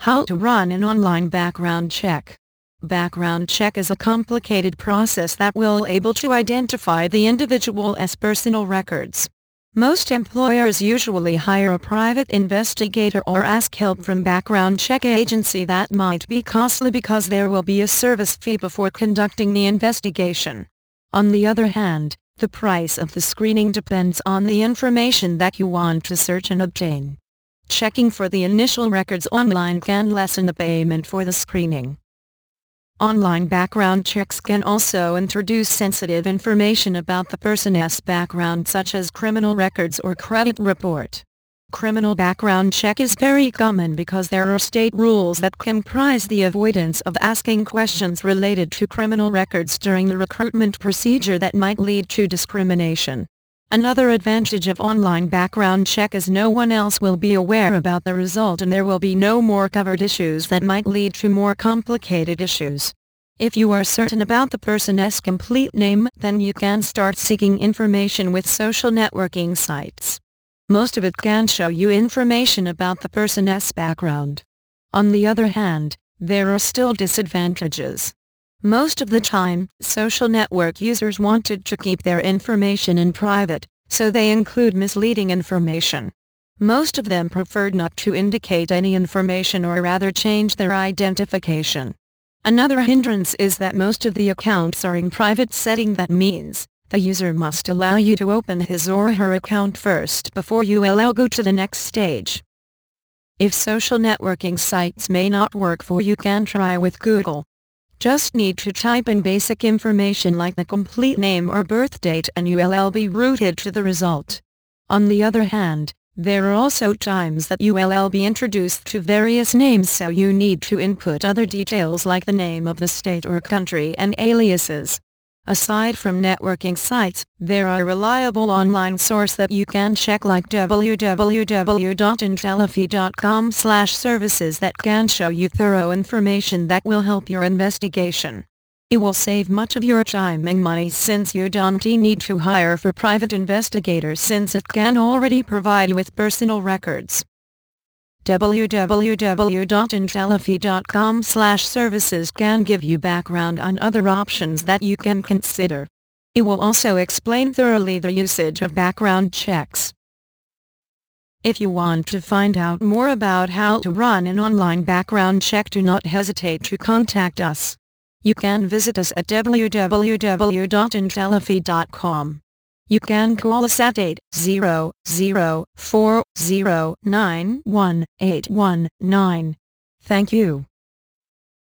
How to run an online background check. Background check is a complicated process that will able to identify the individual's personal records. Most employers usually hire a private investigator or ask help from background check agency. That might be costly because there will be a service fee before conducting the investigation. On the other hand, the price of the screening depends on the information that you want to search and obtain. Checking for the initial records online can lessen the payment for the screening. Online background checks can also introduce sensitive information about the person's background, such as criminal records or credit report. Criminal background check is very common because there are state rules that comprise the avoidance of asking questions related to criminal records during the recruitment procedure that might lead to discrimination. Another advantage of online background check is no one else will be aware about the result, and there will be no more covered issues that might lead to more complicated issues. If you are certain about the person's complete name, then you can start seeking information with social networking sites. Most of it can show you information about the person's background. On the other hand, there are still disadvantages. Most of the time, social network users wanted to keep their information in private, so they include misleading information. Most of them preferred not to indicate any information or rather change their identification. Another hindrance is that most of the accounts are in private setting. That means the user must allow you to open his or her account first before you will go to the next stage. If social networking sites may not work for you, can try with Google. Just need to type in basic information like the complete name or birth date and you will be routed to the result. On the other hand, there are also times that you will be introduced to various names, so you need to input other details like the name of the state or country and aliases. Aside from networking sites, there are reliable online sources that you can check like www.intellifi.com/services that can show you thorough information that will help your investigation. It will save much of your time and money since you don't need to hire for private investigators, since it can already provide you with personal records. www.intellifi.com/services can give you background on other options that you can consider. It will also explain thoroughly the usage of background checks. If you want to find out more about how to run an online background check, do not hesitate to contact us. You can visit us at www.intellifi.com. You can call us at 800-409-1819. Thank you.